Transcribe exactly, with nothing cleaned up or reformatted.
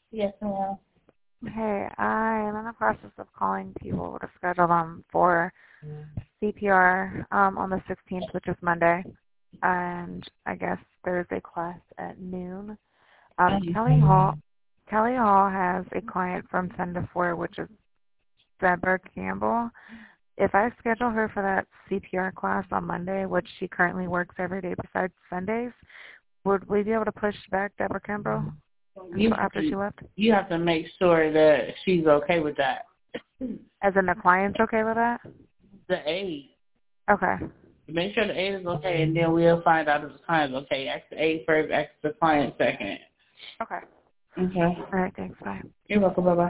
Yes, ma'am. Hey, I am in the process of calling people to schedule them for C P R um, on the sixteenth, which is Monday, and I guess there's a class at noon. Um, Kelly Hall, Kelly Hall has a client from ten to four, which is Deborah Campbell. If I schedule her for that C P R class on Monday, which she currently works every day besides Sundays, would we be able to push back Deborah Campbell You after she left? You have to make sure that she's okay with that. As in the client's okay with that? The aide. Okay. Make sure the aide is okay, and then we'll find out if the client's okay. Ask the aide first, ask the client second. Okay. Okay. All right, thanks. Bye. You're welcome. Bye-bye.